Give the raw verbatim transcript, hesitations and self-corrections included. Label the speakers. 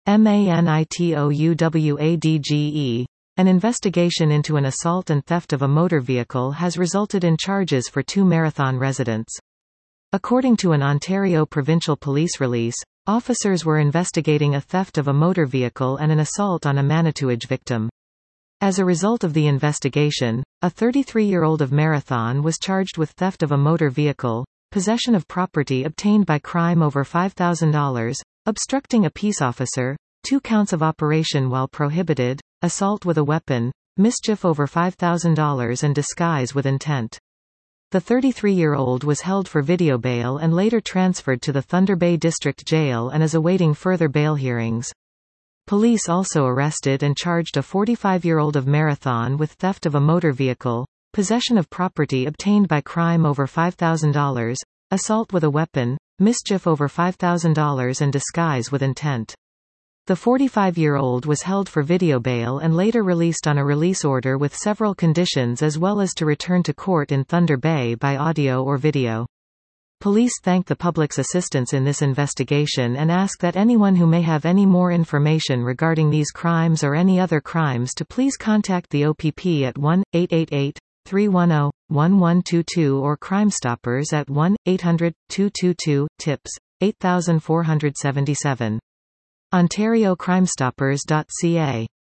Speaker 1: MANITOUWADGE. An investigation into an assault and theft of a motor vehicle has resulted in charges for two Marathon residents. According to an Ontario Provincial Police release, officers were investigating a theft of a motor vehicle and an assault on a Manitouwadge victim. As a result of the investigation, a thirty-three-year-old of Marathon was charged with theft of a motor vehicle, possession of property obtained by crime over five thousand dollars, obstructing a peace officer, two counts of operation while prohibited, assault with a weapon, mischief over five thousand dollars and disguise with intent. The thirty-three-year-old was held for video bail and later transferred to the Thunder Bay District Jail and is awaiting further bail hearings. Police also arrested and charged a forty-five-year-old of Marathon with theft of a motor vehicle, possession of property obtained by crime over five thousand dollars, assault with a weapon, mischief over five thousand dollars and disguise with intent. The forty-five-year-old was held for video bail and later released on a release order with several conditions as well as to return to court in Thunder Bay by audio or video. Police thank the public's assistance in this investigation and ask that anyone who may have any more information regarding these crimes or any other crimes to please contact the O P P at one eight eight eight, three one zero, one one two two or Crime Stoppers at one eight hundred, two two two, TIPS, eight four seven seven. Ontario Crimestoppers dot C A